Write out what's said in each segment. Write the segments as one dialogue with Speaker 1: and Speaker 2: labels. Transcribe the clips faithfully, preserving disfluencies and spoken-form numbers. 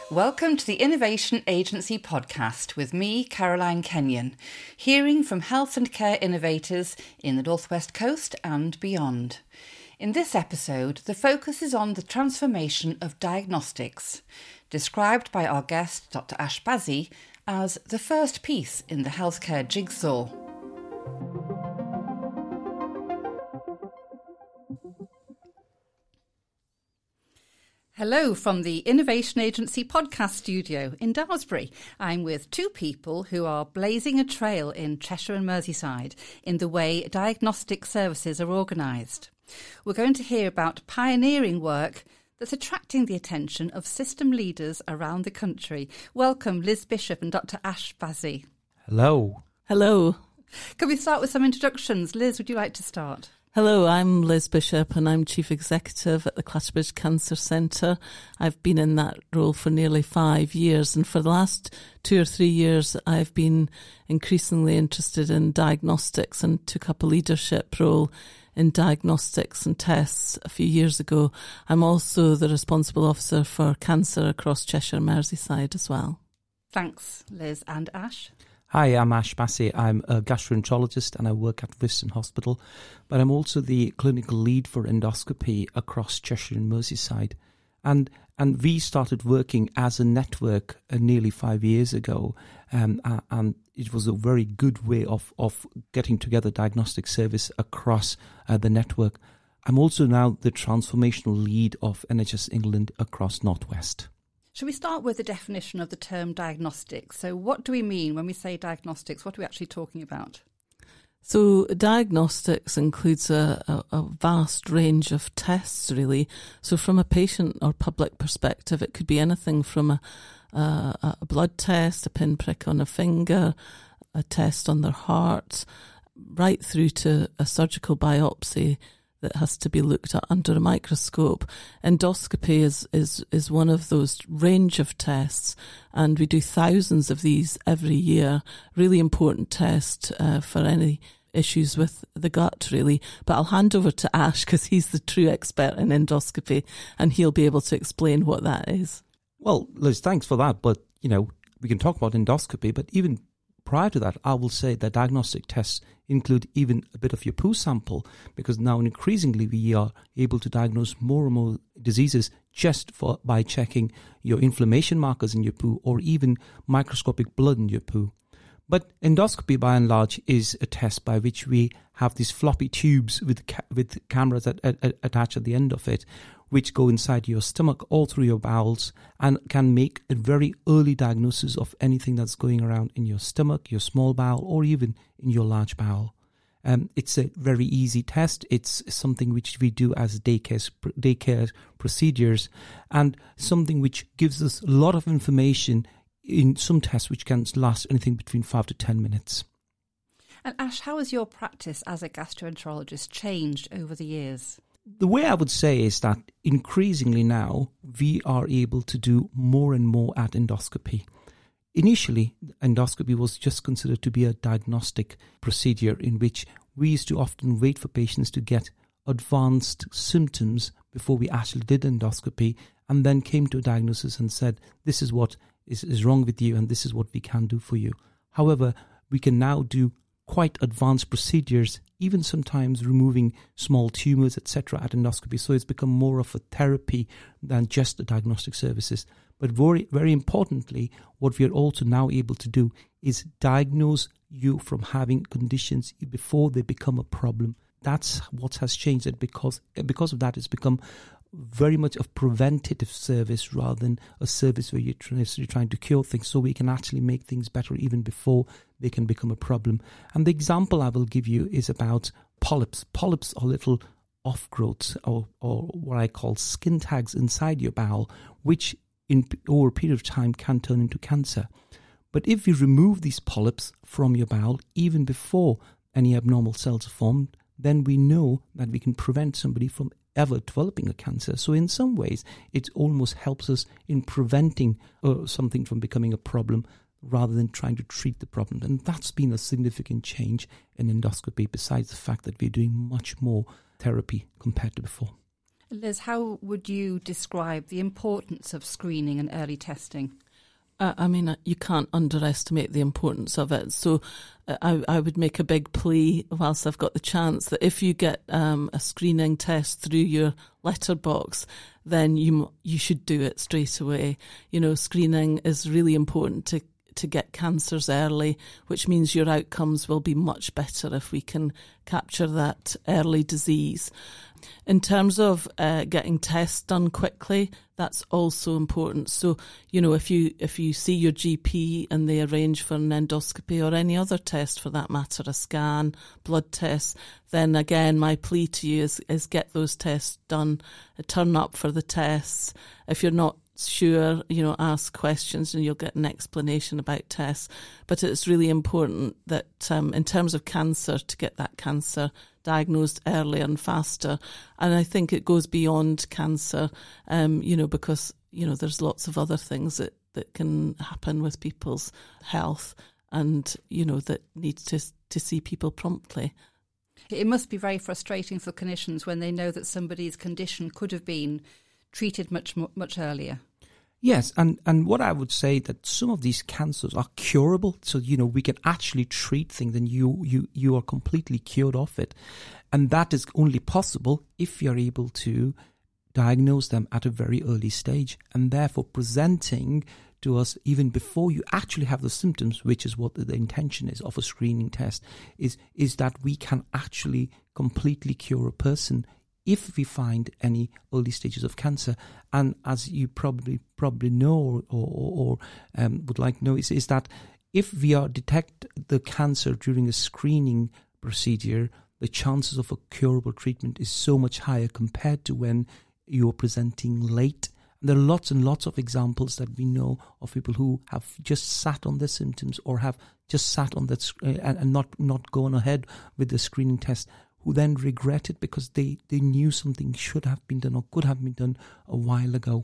Speaker 1: Welcome to the Innovation Agency podcast with me, Caroline Kenyon, hearing from health and care innovators in the North West Coast and beyond. In this episode, the focus is on the transformation of diagnostics, described by our guest, Doctor Ash Bazzi, as the first piece in the healthcare jigsaw. Hello from the Innovation Agency podcast studio in Daresbury. I'm with two people who are blazing a trail in Cheshire and Merseyside in the way diagnostic services are organised. We're going to hear about pioneering work that's attracting the attention of system leaders around the country. Welcome, Liz Bishop and Doctor Ash Bazzi.
Speaker 2: Hello.
Speaker 3: Hello.
Speaker 1: Can we start with some introductions? Liz, would you like to start?
Speaker 3: Hello, I'm Liz Bishop and I'm Chief Executive at the Clatterbridge Cancer Centre. I've been in that role for nearly five years and for the last two or three years I've been increasingly interested in diagnostics and took up a leadership role in diagnostics and tests a few years ago. I'm also the responsible officer for cancer across Cheshire and Merseyside as well.
Speaker 1: Thanks, Liz. And Ash?
Speaker 2: Hi, I'm Ash Bazzi. I'm a gastroenterologist and I work at Ribston Hospital, but I'm also the clinical lead for endoscopy across Cheshire and Merseyside. And and we started working as a network uh, nearly five years ago, um, uh, and it was a very good way of, of getting together diagnostic service across uh, the network. I'm also now the transformational lead of N H S England across North West.
Speaker 1: Shall we start with the definition of the term diagnostics? So what do we mean when we say diagnostics? What are we actually talking about?
Speaker 3: So diagnostics includes a, a, a vast range of tests, really. So from a patient or public perspective, it could be anything from a, a, a blood test, a pinprick on a finger, a test on their heart, right through to a surgical biopsy that has to be looked at under a microscope. Endoscopy is, is, is one of those range of tests, and we do thousands of these every year. Really important test uh, for any issues with the gut, really. But I'll hand over to Ash because he's the true expert in endoscopy and he'll be able to explain what that is.
Speaker 2: Well, Liz, thanks for that. But, you know, we can talk about endoscopy, but even prior to that, I will say that diagnostic tests include even a bit of your poo sample, because now increasingly we are able to diagnose more and more diseases just for by checking your inflammation markers in your poo or even microscopic blood in your poo. But endoscopy, by and large, is a test by which we have these floppy tubes with ca- with cameras at, at, at, attached at the end of it, which go inside your stomach all through your bowels and can make a very early diagnosis of anything that's going around in your stomach, your small bowel, or even in your large bowel. Um, it's a very easy test. It's something which we do as daycare, daycare procedures, and something which gives us a lot of information in some tests which can last anything between five to ten minutes.
Speaker 1: And Ash, how has your practice as a gastroenterologist changed over the years?
Speaker 2: The way I would say is that increasingly now we are able to do more and more at endoscopy. Initially, endoscopy was just considered to be a diagnostic procedure in which we used to often wait for patients to get advanced symptoms before we actually did endoscopy and then came to a diagnosis and said, this is what is, is wrong with you and this is what we can do for you. However, we can now do quite advanced procedures, even sometimes removing small tumours, et cetera at endoscopy. So it's become more of a therapy than just the diagnostic services. But very, very importantly, what we are also now able to do is diagnose you from having conditions before they become a problem. That's what has changed. It because because of that, it's become very much a preventative service rather than a service where you're trying, you're trying to cure things, so we can actually make things better even before they can become a problem. And the example I will give you is about polyps. Polyps are little off-growths or, or what I call skin tags inside your bowel, which in over a period of time can turn into cancer. But if you remove these polyps from your bowel, even before any abnormal cells are formed, then we know that we can prevent somebody from ever developing a cancer. So in some ways, it almost helps us in preventing uh, something from becoming a problem rather than trying to treat the problem. And that's been a significant change in endoscopy, besides the fact that we're doing much more therapy compared to before.
Speaker 1: Liz, how would you describe the importance of screening and early testing?
Speaker 3: Uh, I mean, you can't underestimate the importance of it. So uh, I, I would make a big plea, whilst I've got the chance, that if you get um, a screening test through your letterbox, then you you should do it straight away. You know, screening is really important to to get cancers early, which means your outcomes will be much better if we can capture that early disease. In terms of uh, getting tests done quickly, that's also important. So, you know, if you if you see your G P and they arrange for an endoscopy or any other test for that matter, a scan, blood tests, then again, my plea to you is, is get those tests done, turn up for the tests. If you're not sure, you know, ask questions and you'll get an explanation about tests. But it's really important that um, in terms of cancer, to get that cancer diagnosed earlier and faster. And I think it goes beyond cancer, um, you know, because, you know, there's lots of other things that, that can happen with people's health and, you know, that need to to see people promptly.
Speaker 1: It must be very frustrating for clinicians when they know that somebody's condition could have been treated much much earlier.
Speaker 2: Yes, and, and what I would say that some of these cancers are curable, so, you know, we can actually treat things and you, you, you are completely cured of it. And that is only possible if you're able to diagnose them at a very early stage and therefore presenting to us even before you actually have the symptoms, which is what the, the intention is of a screening test, is, is that we can actually completely cure a person if we find any early stages of cancer. And as you probably probably know or, or, or um, would like to know, is, is that if we are detect the cancer during a screening procedure, the chances of a curable treatment is so much higher compared to when you're presenting late. And there are lots and lots of examples that we know of people who have just sat on their symptoms or have just sat on that uh, and, and not, not gone ahead with the screening test, who then regret it because they, they knew something should have been done or could have been done a while ago.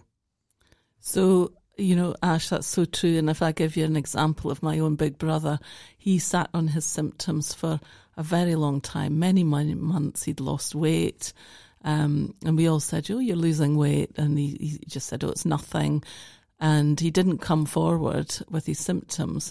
Speaker 3: So, you know, Ash, that's so true. And if I give you an example of my own big brother, he sat on his symptoms for a very long time, many, many months. He'd lost weight. Um, and we all said, oh, you're losing weight. And he, he just said, oh, it's nothing. And he didn't come forward with his symptoms.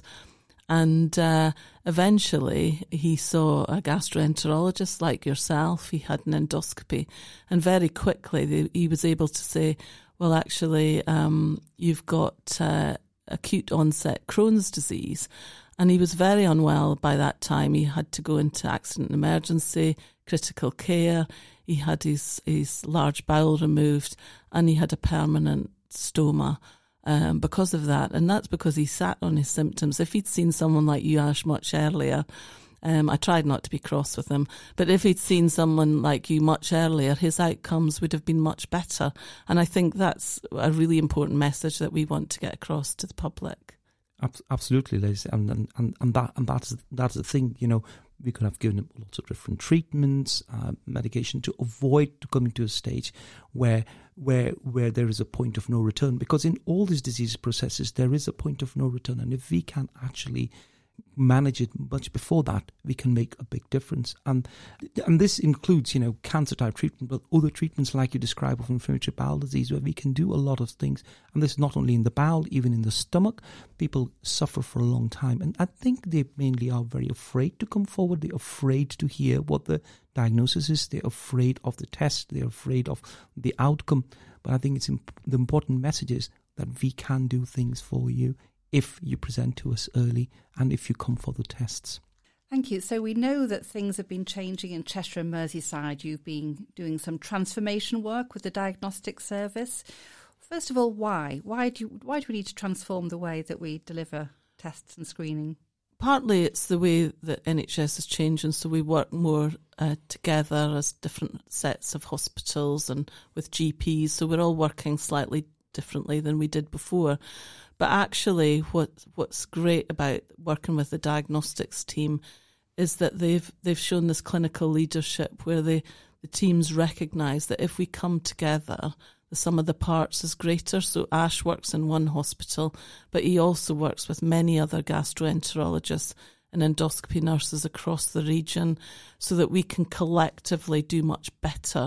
Speaker 3: And uh, eventually he saw a gastroenterologist like yourself. He had an endoscopy. And very quickly they, he was able to say, well, actually, um, you've got uh, acute onset Crohn's disease. And he was very unwell by that time. He had to go into accident and emergency, critical care. He had his, his large bowel removed and he had a permanent stoma. Um, because of that. And that's because he sat on his symptoms. If he'd seen someone like you, Ash, much earlier, um, I tried not to be cross with him, but if he'd seen someone like you much earlier, his outcomes would have been much better. And I think that's a really important message that we want to get across to the public.
Speaker 2: Absolutely, Liz. And, and, and, that, and that's, that's the thing, you know, we could have given him lots of different treatments, uh, medication to avoid coming to a stage where where where there is a point of no return. Because in all these disease processes, there is a point of no return. And if we can actually manage it much before that, we can make a big difference. And and this includes, you know, cancer type treatment, but other treatments like you describe of inflammatory bowel disease, where we can do a lot of things. And this is not only in the bowel, even in the stomach. People suffer for a long time. And I think they mainly are very afraid to come forward. They're afraid to hear what the diagnosis is. They're afraid of the test. They're afraid of the outcome. But I think it's imp- the important message is that we can do things for you if you present to us early and if you come for the tests.
Speaker 1: Thank you. So we know that things have been changing in Cheshire and Merseyside. You've been doing some transformation work with the diagnostic service. First of all, why? Why do you, why do we need to transform the way that we deliver tests and screening?
Speaker 3: Partly it's the way that N H S has changed, and so we work more uh, together as different sets of hospitals and with G Ps, so we're all working slightly differently than we did before. But actually what what's great about working with the diagnostics team is that they've they've shown this clinical leadership where they, the teams recognise that if we come together, the sum of the parts is greater. So Ash works in one hospital, but he also works with many other gastroenterologists and endoscopy nurses across the region so that we can collectively do much better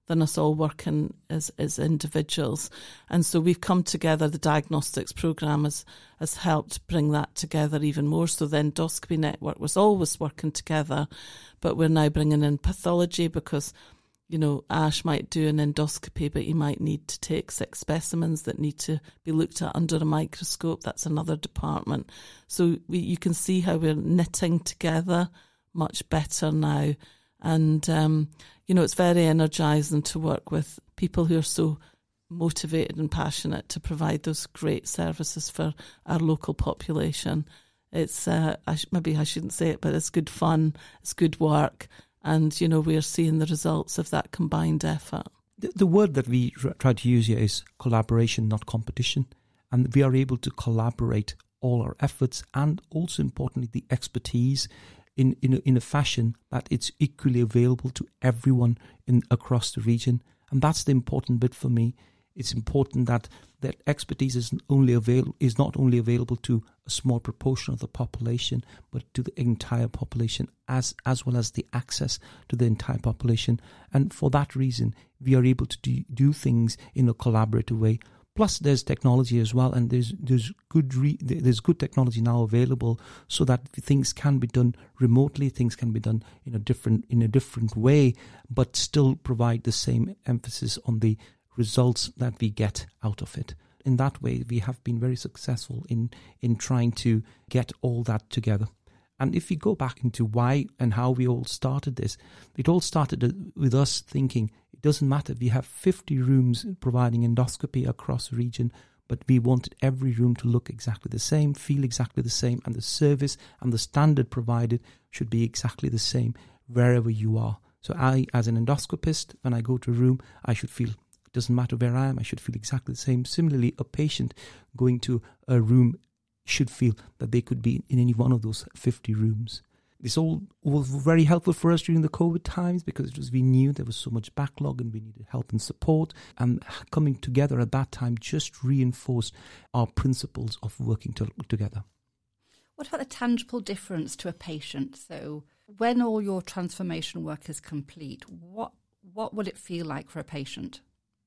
Speaker 3: than us all working as, as individuals. And so we've come together, the diagnostics programme has, has helped bring that together even more. So the endoscopy network was always working together, but we're now bringing in pathology because, you know, Ash might do an endoscopy, but he might need to take six specimens that need to be looked at under a microscope. That's another department. So we, you can see how we're knitting together much better now. And, um, you know, it's very energising to work with people who are so motivated and passionate to provide those great services for our local population. It's, uh, I sh- maybe I shouldn't say it, but it's good fun, it's good work. And, you know, we're seeing the results of that combined effort.
Speaker 2: The, the word that we r- try to use here is collaboration, not competition. And we are able to collaborate all our efforts and also, importantly, the expertise in, in, a, in a fashion that it's equally available to everyone in across the region. And that's the important bit for me. It's important that that expertise is only avail- is not only available to a small proportion of the population, but to the entire population, as as well as the access to the entire population. And for that reason, we are able to do, do things in a collaborative way. Plus, there's technology as well, and there's there's good re- there's good technology now available, so that things can be done remotely, things can be done in a different in a different way, but still provide the same emphasis on the results that we get out of it. In that way, we have been very successful in in trying to get all that together. And if we go back into why and how we all started this, it all started with us thinking it doesn't matter if we have fifty rooms providing endoscopy across the region, but we wanted every room to look exactly the same, feel exactly the same, and the service and the standard provided should be exactly the same wherever you are. So I, as an endoscopist, when I go to a room, I should feel it doesn't matter where I am, I should feel exactly the same. Similarly, a patient going to a room should feel that they could be in any one of those fifty rooms. This all was very helpful for us during the COVID times because it was, we knew there was so much backlog and we needed help and support. And coming together at that time just reinforced our principles of working to, together.
Speaker 1: What about the tangible difference to a patient? So when all your transformation work is complete, what what will it feel like for a patient?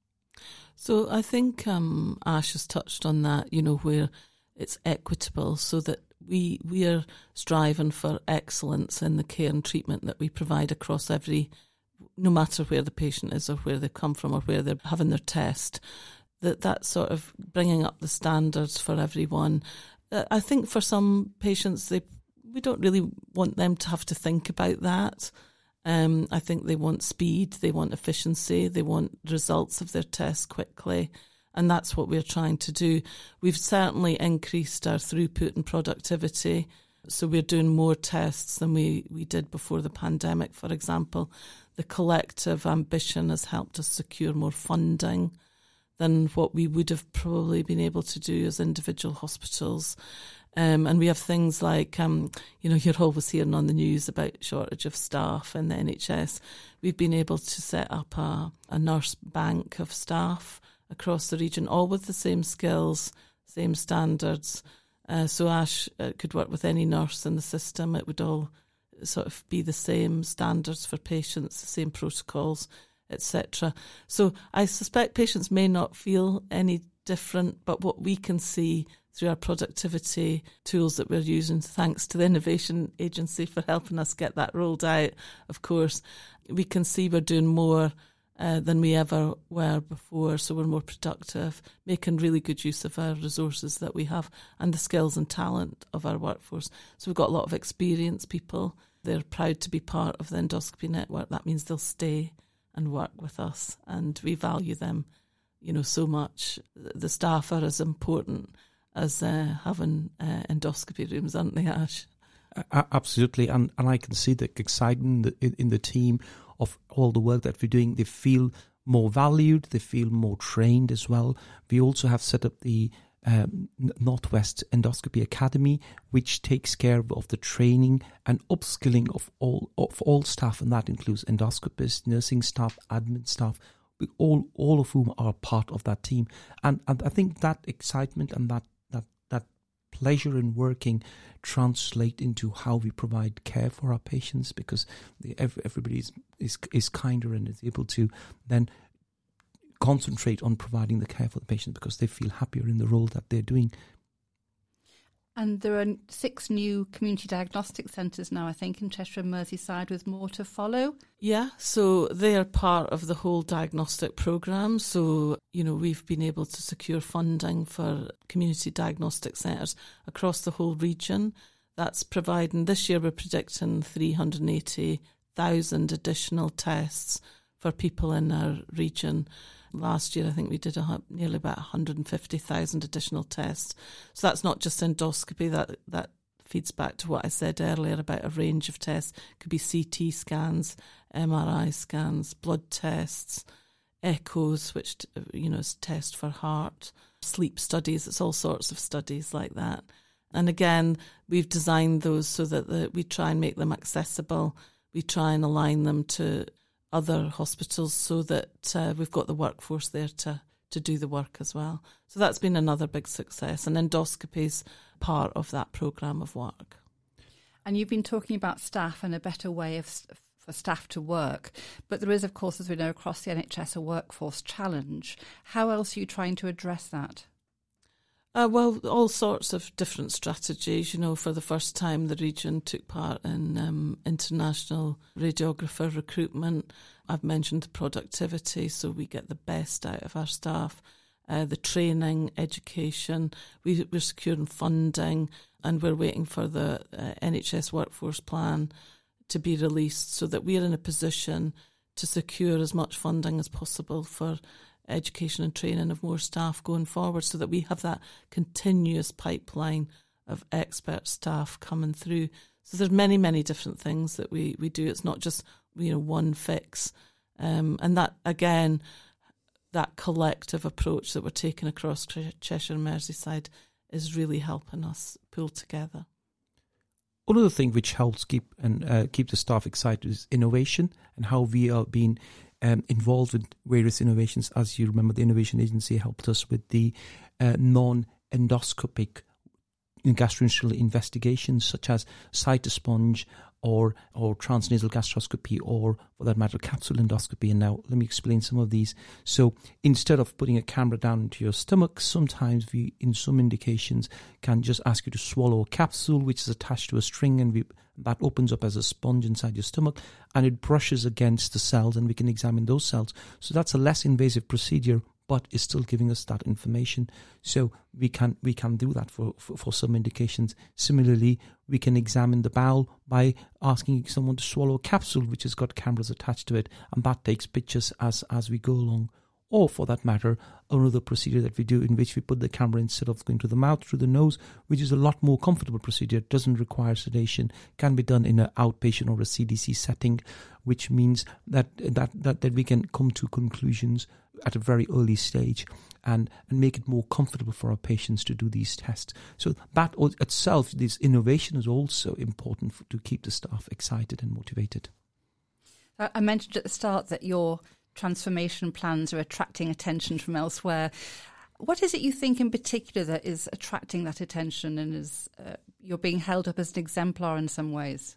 Speaker 3: So I think um, Ash has touched on that, you know, where it's equitable so that we we are striving for excellence in the care and treatment that we provide across every, no matter where the patient is or where they come from or where they're having their test, that that sort of bringing up the standards for everyone. Uh, I think for some patients, they we don't really want them to have to think about that. Um, I think they want speed, they want efficiency, they want results of their tests quickly, and that's what we're trying to do. We've certainly increased our throughput and productivity, so we're doing more tests than we, we did before the pandemic, for example. The collective ambition has helped us secure more funding than what we would have probably been able to do as individual hospitals. Um, and we have things like, um, you know, you're always hearing on the news about shortage of staff in the N H S. We've been able to set up a, a nurse bank of staff across the region, all with the same skills, same standards. Uh, so Ash uh, could work with any nurse in the system. It would all sort of be the same standards for patients, the same protocols, et cetera. So I suspect patients may not feel any different, but what we can see through our productivity tools that we're using, thanks to the Innovation Agency for helping us get that rolled out, of course, we can see we're doing more uh, than we ever were before, so we're more productive, making really good use of our resources that we have and the skills and talent of our workforce. So we've got a lot of experienced people. They're proud to be part of the endoscopy network. That means they'll stay and work with us, and we value them, you know, so much. The staff are as important as uh, having uh, endoscopy rooms, aren't they, Ash?
Speaker 2: Uh, absolutely, and, and I can see the excitement in, in the team of all the work that we're doing. They feel more valued, they feel more trained as well. We also have set up the um, Northwest Endoscopy Academy, which takes care of the training and upskilling of all of all staff, and that includes endoscopists, nursing staff, admin staff, all all of whom are part of that team. And, and I think that excitement and that pleasure in working translate into how we provide care for our patients, because the, everybody is, is, is kinder and is able to then concentrate on providing the care for the patient because they feel happier in the role that they're doing.
Speaker 1: And there are six new community diagnostic centres now, I think, in Cheshire and Merseyside, with more to follow.
Speaker 3: Yeah, so they are part of the whole diagnostic programme. So, you know, we've been able to secure funding for community diagnostic centres across the whole region. That's providing, this year we're predicting three hundred eighty thousand additional tests for people in our region. Last year, I think we did a, nearly about one hundred fifty thousand additional tests. So that's not just endoscopy. That that feeds back to what I said earlier about a range of tests. It could be C T scans, M R I scans, blood tests, echoes, which, you know, is test for heart, sleep studies. It's all sorts of studies like that. And again, we've designed those so that the, we try and make them accessible. We try and align them to other hospitals so that uh, we've got the workforce there to, to do the work as well. So that's been another big success, and endoscopy's part of that programme of work.
Speaker 1: And you've been talking about staff and a better way of for staff to work, but there is, of course, as we know, across the N H S a workforce challenge. How else are you trying to address that?
Speaker 3: Uh, well, all sorts of different strategies. You know, for the first time, the region took part in um, international radiographer recruitment. I've mentioned the productivity, so we get the best out of our staff. Uh, the training, education, we, we're securing funding, and we're waiting for the uh, N H S workforce plan to be released so that we're in a position to secure as much funding as possible for education and training of more staff going forward, so that we have that continuous pipeline of expert staff coming through. So there's many, many different things that we, we do. It's not just, you know, one fix. Um, and that, again, that collective approach that we're taking across Cheshire and Merseyside is really helping us pull together.
Speaker 2: One of the things which helps keep and uh, keep the staff excited is innovation, and how we are being um, involved with various innovations. As you remember, the Innovation Agency helped us with the uh, non-endoscopic gastrointestinal investigations, such as cytosponge or or transnasal gastroscopy, or for that matter, capsule endoscopy. And now let me explain some of these. So instead of putting a camera down into your stomach, sometimes we, in some indications, can just ask you to swallow a capsule which is attached to a string, and we, that opens up as a sponge inside your stomach, and it brushes against the cells, and we can examine those cells. So that's a less invasive procedure, but is still giving us that information. So we can we can do that for, for, for some indications. Similarly, we can examine the bowel by asking someone to swallow a capsule which has got cameras attached to it, and that takes pictures as, as we go along. Or for that matter, another procedure that we do in which we put the camera, instead of going to the mouth, through the nose, which is a lot more comfortable procedure, doesn't require sedation, can be done in an outpatient or a C D C setting, which means that that, that, that we can come to conclusions at a very early stage and, and make it more comfortable for our patients to do these tests. So that itself, this innovation is also important for, to keep the staff excited and motivated.
Speaker 1: I mentioned at the start that your transformation plans are attracting attention from elsewhere. What is it you think in particular that is attracting that attention, and is uh, you're being held up as an exemplar in some ways?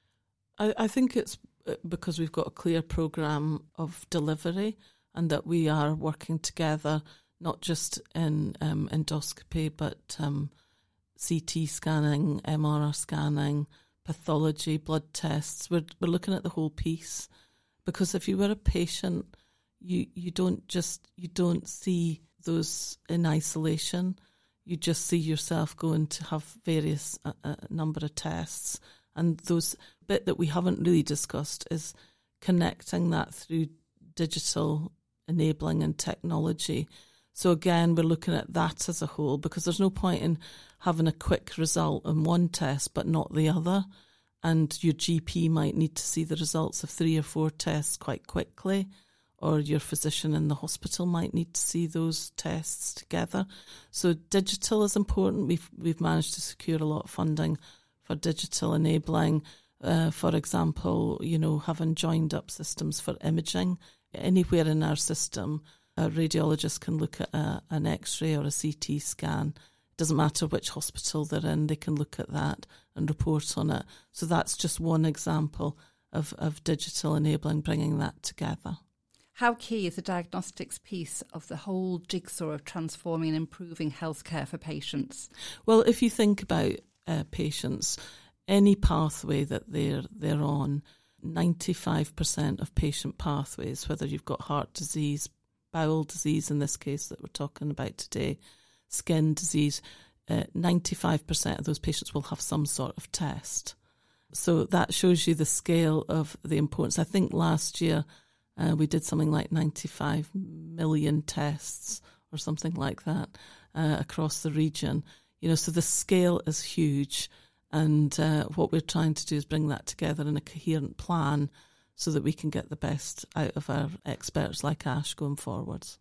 Speaker 3: I, I think it's because we've got a clear programme of delivery, and that we are working together, not just in um, endoscopy, but um, C T scanning, M R I scanning, pathology, blood tests. We're we're looking at the whole piece, because if you were a patient, you you don't just you don't see those in isolation. You just see yourself going to have various uh, uh, number of tests, and those bit that we haven't really discussed is connecting that through digital enabling and technology. So again, we're looking at that as a whole, because there's no point in having a quick result in one test but not the other, and your G P might need to see the results of three or four tests quite quickly, or your physician in the hospital might need to see those tests together. So digital is important. We've we've managed to secure a lot of funding for digital enabling. Uh, for example, you know, having joined up systems for imaging. Anywhere in our system, a radiologist can look at a, an X-ray or a C T scan. It Doesn't matter which hospital they're in, they can look at that and report on it. So that's just one example of, of digital enabling, bringing that together.
Speaker 1: How key is the diagnostics piece of the whole jigsaw of transforming and improving healthcare for patients?
Speaker 3: Well, if you think about uh, patients, any pathway that they're they're on, ninety-five percent of patient pathways, whether you've got heart disease, bowel disease in this case that we're talking about today, skin disease, uh, ninety-five percent of those patients will have some sort of test. So that shows you the scale of the importance. I think last year uh, we did something like ninety-five million tests or something like that uh, across the region. You know, so the scale is huge. And uh, what we're trying to do is bring that together in a coherent plan so that we can get the best out of our experts like Ash going forwards.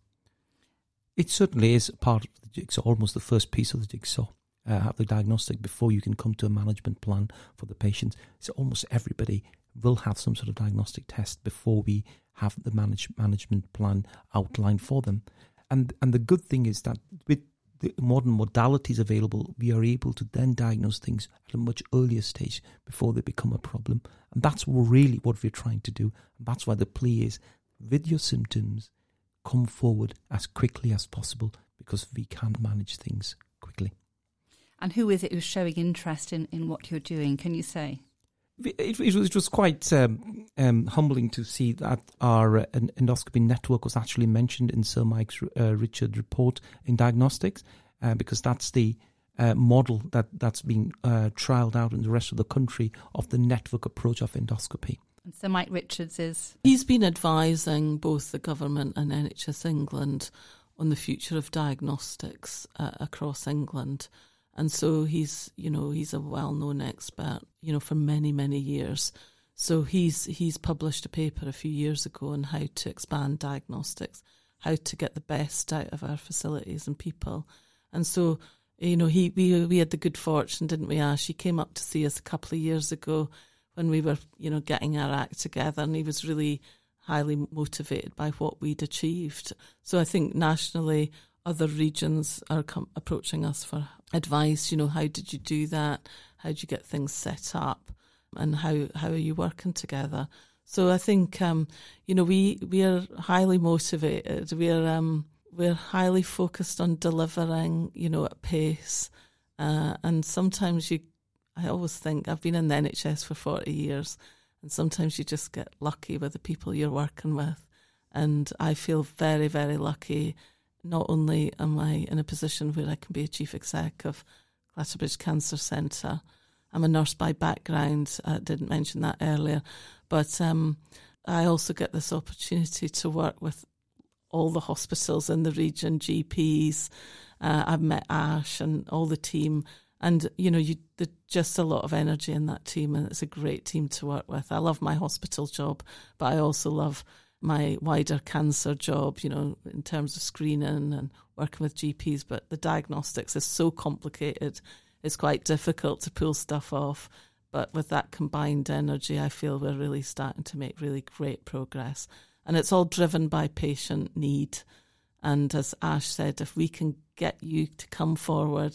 Speaker 2: It certainly is part of the jigsaw, almost the first piece of the jigsaw. Uh, have the diagnostic before you can come to a management plan for the patient. So almost everybody will have some sort of diagnostic test before we have the manage, management plan outlined for them. And and the good thing is that with the modern modalities available, we are able to then diagnose things at a much earlier stage before they become a problem. And that's really what we're trying to do. And that's why the plea is, with your symptoms, come forward as quickly as possible, because we can manage things quickly.
Speaker 1: And who is it who's showing interest in, in what you're doing? Can you say?
Speaker 2: It, it, was, it was quite um, um, humbling to see that our uh, endoscopy network was actually mentioned in Sir Mike uh, Richard report in diagnostics, uh, because that's the uh, model that, that's being uh, trialled out in the rest of the country of the network approach of endoscopy.
Speaker 1: And Sir Mike Richards is?
Speaker 3: He's been advising both the government and N H S England on the future of diagnostics uh, across England. And so he's, you know, he's a well-known expert, you know, for many, many years. So he's he's published a paper a few years ago on how to expand diagnostics, how to get the best out of our facilities and people. And so, you know, he we we had the good fortune, didn't we, Ash? He came up to see us a couple of years ago when we were, you know, getting our act together, and he was really highly motivated by what we'd achieved. So I think nationally, other regions are com- approaching us for advice. You know, how did you do that? How did you get things set up? And how, how are you working together? So I think, um, you know, we, we are highly motivated. We are um, we're highly focused on delivering, you know, at pace. Uh, and sometimes you, I always think, I've been in the N H S for forty years, and sometimes you just get lucky with the people you're working with. And I feel very, very lucky. Not only am I in a position where I can be a chief exec of Clatterbridge Cancer Centre, I'm a nurse by background, I didn't mention that earlier, but um, I also get this opportunity to work with all the hospitals in the region, G Ps. Uh, I've met Ash and all the team, and you know, you, there's just a lot of energy in that team, and it's a great team to work with. I love my hospital job, but I also love my wider cancer job, you know, in terms of screening and working with G Ps. But the diagnostics is so complicated, it's quite difficult to pull stuff off. But with that combined energy, I feel we're really starting to make really great progress. And it's all driven by patient need. And as Ash said, if we can get you to come forward,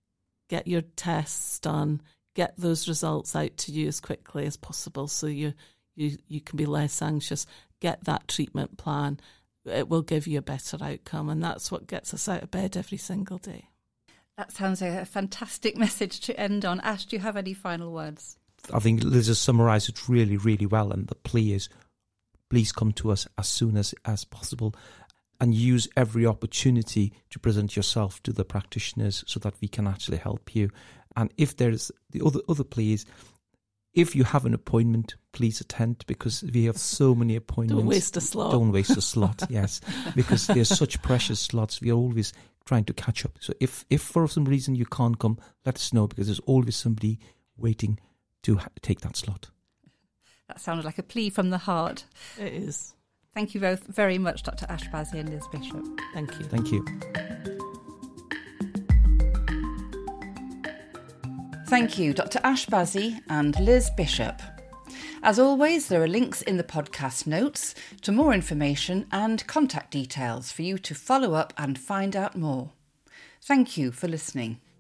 Speaker 3: get your tests done, get those results out to you as quickly as possible so you you, you can be less anxious, get that treatment plan, it will give you a better outcome. And that's what gets us out of bed every single day.
Speaker 1: That sounds like a fantastic message to end on. Ash, do you have any final words?
Speaker 2: I think Liz has summarised it really, really well. And the plea is, please come to us as soon as, as possible, and use every opportunity to present yourself to the practitioners so that we can actually help you. And if there's the other other plea is, if you have an appointment, please attend, because we have so many appointments.
Speaker 3: Don't waste a slot.
Speaker 2: Don't waste a slot, yes, because there's such precious slots. We are always trying to catch up. So if, if for some reason you can't come, let us know, because there's always somebody waiting to ha- take that slot.
Speaker 1: That sounded like a plea from the heart.
Speaker 3: It is.
Speaker 1: Thank you both very much, Doctor Ash Bazzi and Liz Bishop.
Speaker 3: Thank you.
Speaker 2: Thank you.
Speaker 1: Thank you, Doctor Ash Bazzi and Liz Bishop. As always, there are links in the podcast notes to more information and contact details for you to follow up and find out more. Thank you for listening.